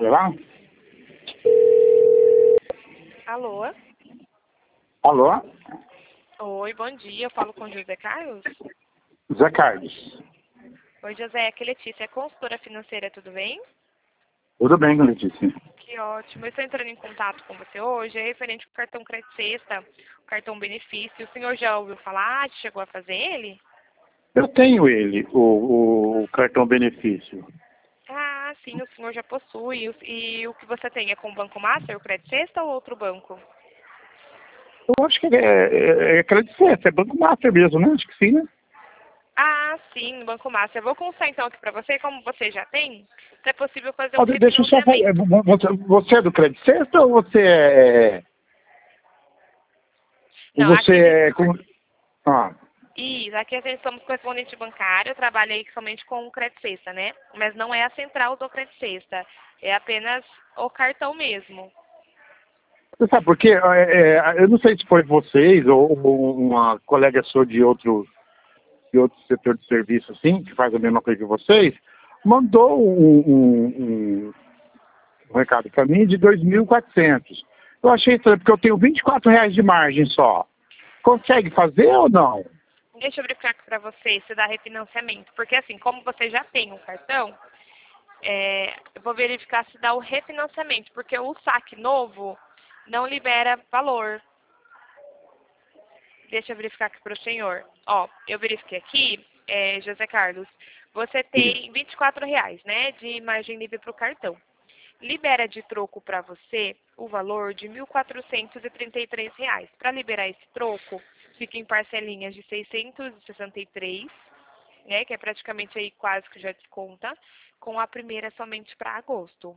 Olha lá. Alô? Alô? Oi, bom dia. Eu falo com o José Carlos? Zé Carlos. Oi, José. Aqui é Letícia, é consultora financeira, tudo bem? Tudo bem, Letícia? Que ótimo. Eu estou entrando em contato com você hoje, é referente ao cartão Crédito Sexta, o cartão benefício. O senhor já ouviu falar? Chegou a fazer ele? Eu tenho ele, o cartão benefício. Ah, sim, o senhor já possui. E o que você tem é com o Banco Master, o Crédito Sexta ou outro banco? Eu acho que é Crédito Sexta, é Banco Master mesmo, né? Acho que sim, né? Ah, sim, Banco Master. Eu vou consultar então aqui para você, como você já tem, se é possível fazer um Deixa eu só falar, refinanciamento. você é do Crédito Sexta ou você é... Não, Você aqui a gente... é... Ah, Isso, aqui a gente somos correspondente bancário, eu trabalhei somente com o Crédito Sexta, né? Mas não é a central do Crédito Sexta, é apenas o cartão mesmo. você sabe por quê? Eu não sei se foi vocês ou uma colega sua de outro setor de serviço, assim, que faz a mesma coisa que vocês, mandou um recado para mim de 2.400. Eu achei estranho, porque eu tenho R$ 24 de margem só. Consegue fazer ou não? Deixa eu verificar aqui para você se dá refinanciamento, porque assim, como você já tem um cartão, eu vou verificar se dá o refinanciamento, porque o saque novo não libera valor. Deixa eu verificar aqui para o senhor. Ó, eu verifiquei aqui, José Carlos, você Isso. tem R$ 24, né, de margem livre para o cartão. Libera de troco para você o valor de R$ 1.433. Para liberar esse troco, fica em parcelinhas de 663, né, que é praticamente aí quase que já desconta, com a primeira somente para agosto.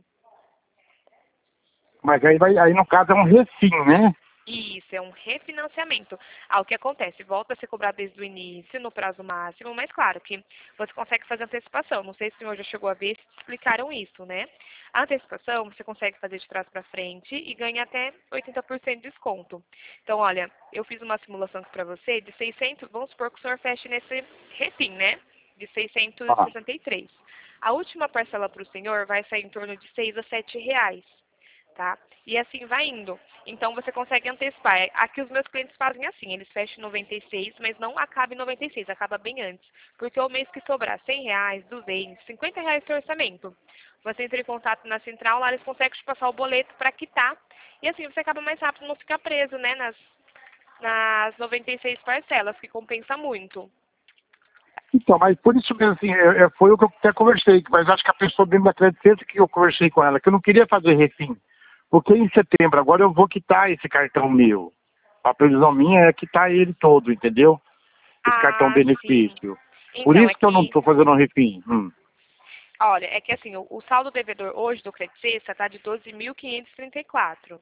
Mas aí no caso é um refim, né? Isso, é um refinanciamento. Ah, o que acontece? Volta a ser cobrado desde o início, no prazo máximo, mas claro que você consegue fazer antecipação. Não sei se o senhor já chegou a ver se explicaram isso, né? A antecipação você consegue fazer de trás para frente e ganha até 80% de desconto. Então, olha, eu fiz uma simulação aqui para você de 600, vamos supor que o senhor feche nesse refim, né? De Ah, 663. A última parcela para o senhor vai sair em torno de R$ 6 a R$ 7. Tá? E assim vai indo. Então você consegue antecipar. Aqui os meus clientes fazem assim, eles fecham em 96, mas não acaba em 96, acaba bem antes. Porque o mês que sobrar R$ 100, 200, R$ 50 seu orçamento. Você entra em contato na central, lá eles conseguem te passar o boleto para quitar. E assim você acaba mais rápido, não fica preso, né, nas 96 parcelas, que compensa muito. então, mas por isso mesmo, assim, foi o que eu até conversei, mas acho que a pessoa dentro da Crédito Sexta que eu conversei com ela, que eu não queria fazer refim. Porque em setembro, agora eu vou quitar esse cartão meu. A previsão minha é quitar ele todo, entendeu? Esse cartão Ah, sim. benefício. Por Então, isso é que eu não que estou fazendo um refim. olha, é que assim, o saldo devedor hoje do Crédito Sexta está de 12.534,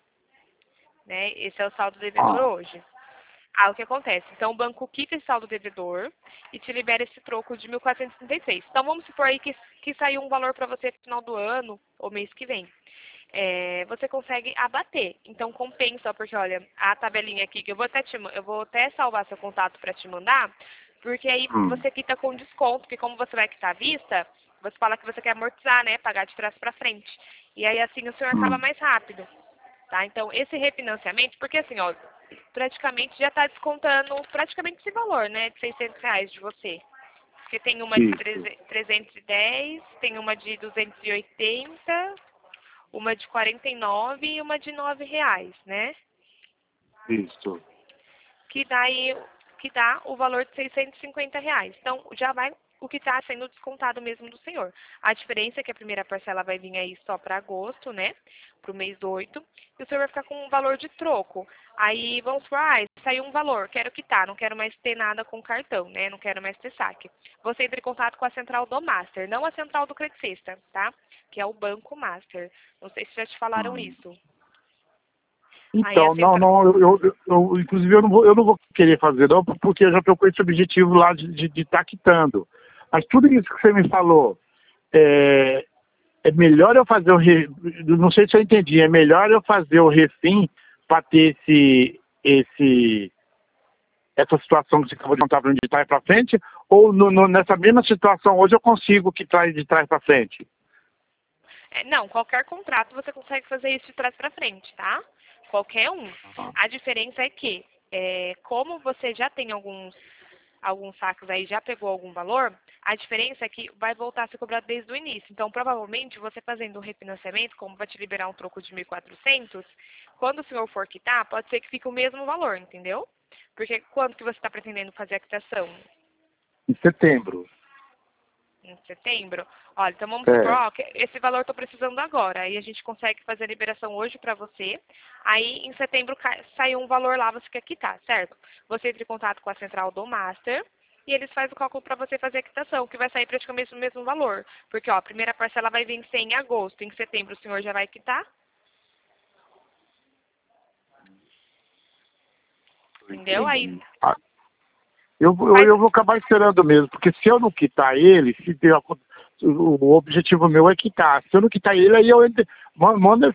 né? Esse é o saldo devedor Ah, hoje. Ah, o que acontece? Então, o banco quita esse saldo devedor e te libera esse troco de 1.436. Então, vamos supor aí que saiu um valor para você no final do ano ou mês que vem. Você consegue abater. Então, compensa, porque, olha, a tabelinha aqui, que eu vou até salvar seu contato para te mandar, porque aí hum, você quita com desconto, porque como você vai quitar à vista, você fala que você quer amortizar, né? Pagar de trás para frente. E aí, assim, o senhor acaba hum. mais rápido. Tá? Então, esse refinanciamento, porque assim, ó, praticamente já está descontando praticamente esse valor, né, de R$ 600 de você. Porque tem uma de Isso, 310, tem uma de 280, uma de 49 e uma de R$ 9, né? isso. Que dá aí, que dá o valor de R$ 650. Então, já vai o que está sendo descontado mesmo do senhor. A diferença é que a primeira parcela vai vir aí só para agosto, né? Para o mês 8. E o senhor vai ficar com um valor de troco. Aí, vamos supor, saiu um valor, quero quitar, não quero mais ter nada com cartão, né? Não quero mais ter saque. Você entra em contato com a central do Master, não a central do Crédito Sexta, tá? Que é o Banco Master. Não sei se já te falaram Hum. isso. Aí a Então, não, central... não, inclusive eu não vou querer fazer não, porque eu já estou com esse objetivo lá de estar quitando. Mas tudo isso que você me falou, é, é melhor eu fazer não sei se eu entendi, é melhor eu fazer o refim para ter essa situação que você acabou de contar para mim de trás para frente, ou nessa mesma situação hoje eu consigo quitar de trás para frente? Não, qualquer contrato você consegue fazer isso de trás para frente, tá? Qualquer um. A diferença é que, como você já tem alguns saques aí, já pegou algum valor, a diferença é que vai voltar a ser cobrado desde o início. Então, provavelmente, você fazendo um refinanciamento, como vai te liberar um troco de 1.400, quando o senhor for quitar, pode ser que fique o mesmo valor, entendeu? Porque quando que você está pretendendo fazer a quitação? Em setembro. Em setembro? Olha, então vamos supor, ó, que esse valor eu estou precisando agora. Aí a gente consegue fazer a liberação hoje para você. Aí em setembro saiu um valor lá, você quer quitar, certo? Você entra em contato com a central do Master e eles fazem o cálculo para você fazer a quitação, que vai sair praticamente o mesmo valor. Porque, ó, a primeira parcela vai vencer em agosto. Em setembro o senhor já vai quitar. Entendeu? Aí... Eu vou acabar esperando mesmo, porque se eu não quitar ele, o objetivo meu é quitar. Se eu não quitar ele, aí eu mando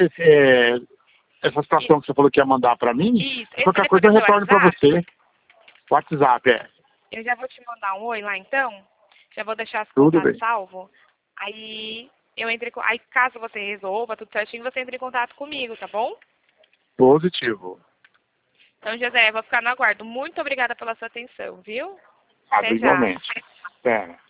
essa situação que você falou que ia mandar para mim. Isso. Qualquer coisa eu retorno para você. WhatsApp, Eu já vou te mandar um oi lá então. Já vou deixar as Tudo contatos bem. salvo. Aí aí caso você resolva tudo certinho, você entra em contato comigo, tá bom? Positivo. Então, José, eu vou ficar no aguardo. Muito obrigada pela sua atenção, viu? Até já. Igualmente.